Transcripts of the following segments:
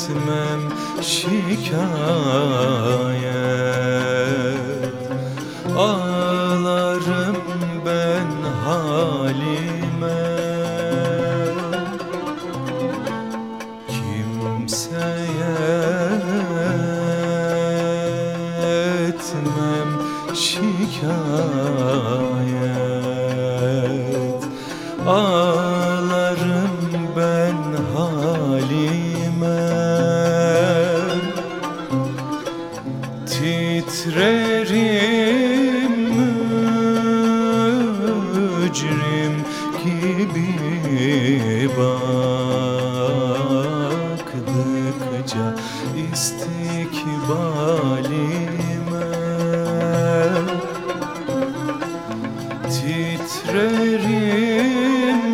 etmem şikayet. Ağlarım ben halime, kimseye etmem şikayet. Ağlarım ben halime, titrerim mücrim gibi baktıkça istikbalime. Titrerim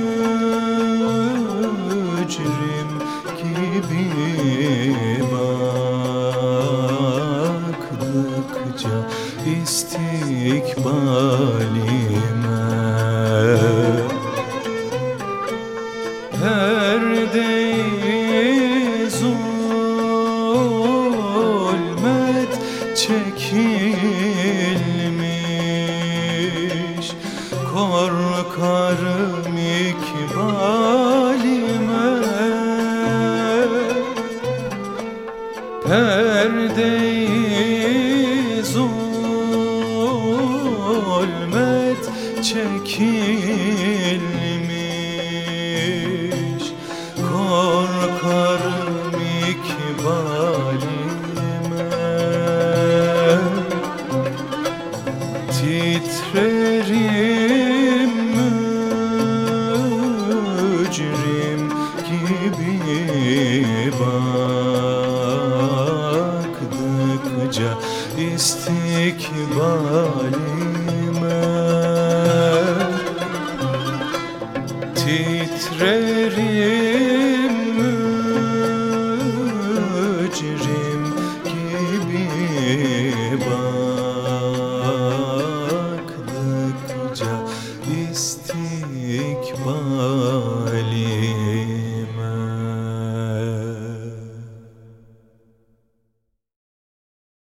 mücrim gibi baktıkça istikbalime. Perdeyi zulmet çekilmiş, korkarım ikbalime. Perdeyi zulmet çekilmiş, korkarım ikbalime. Titrerim mücrim gibi baktıkça istikbalime. Titrerim mücrim